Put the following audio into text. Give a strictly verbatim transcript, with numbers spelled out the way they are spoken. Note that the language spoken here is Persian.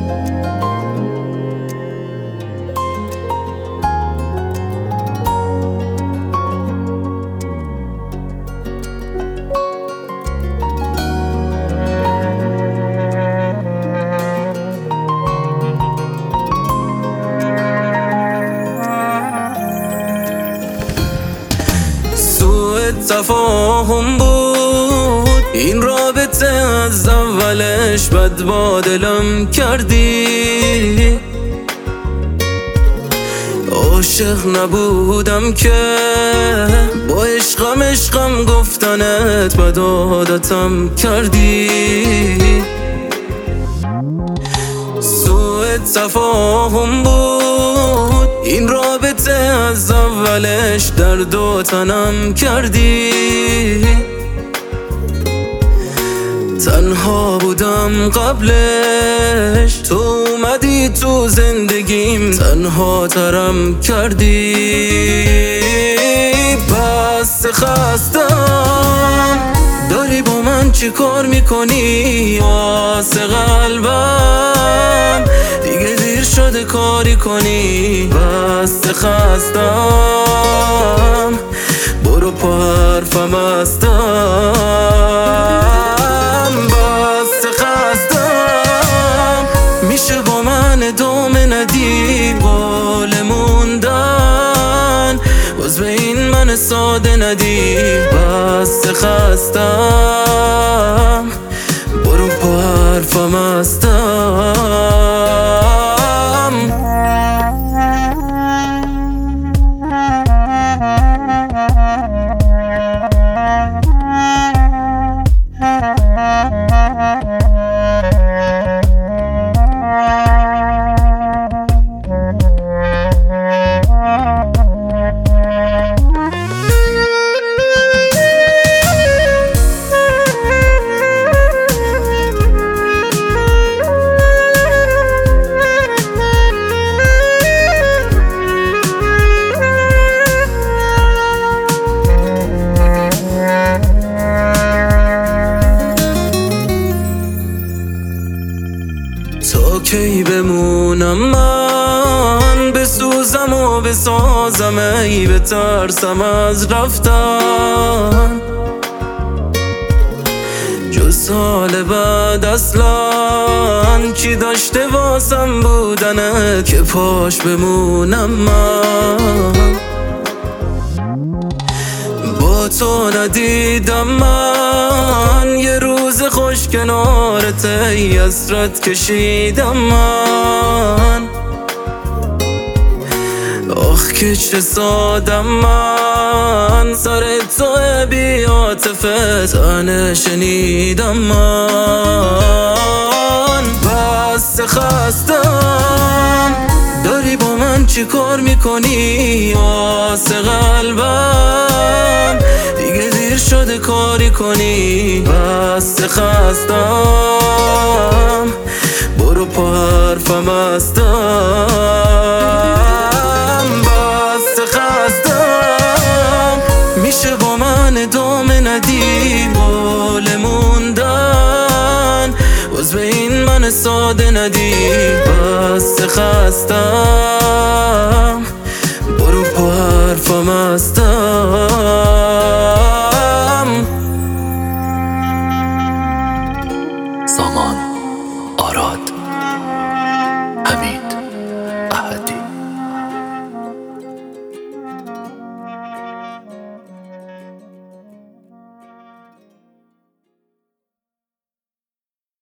تفاهم بود این رابطه، از اولش بد با دلم کردی. عاشق نبودم که با عشقم عشقم گفتنت بد عادتم کردی. سوء تفاهم بود این رابطه، از اولش درد و تنم کردی. تنها بودم قبلش، تو اومدی تو زندگیم تنها ترم کردی. بس خستم، داری با من چی کار میکنی واسه قلبم؟ دیگه دیر شده کاری کنی. بس خستم، برو پا حرفم هستم. بس خستم، میشه با من ادامه ندی قول موندن، باز به این من ساده ندی. بس خستم، برو پا حرفم هستم. تا کی بمونم من، بسوزم و بسازم ای بترسم از رفتن. جز سال بعد اصلا کی داشته واسم بودنت که پاش بمونم من. با تو ندیدم من یه روز خوش کنارت، ای حسرت کشیدم من. آخ که چه سادم من، سر تو بی عاطفه تنه شنیدم من. بس خستم، داری با من چی کار میکنی واسه قلبم؟ دیگه دیر شده کاری کنی. بس خستم، برو پا حرفم هستم. بس خستم، میشه با من ادامه ندی قول موندن، باز به این من ساده ندی. بس خستم، برو پا حرفم هستم. سامان آراد حمید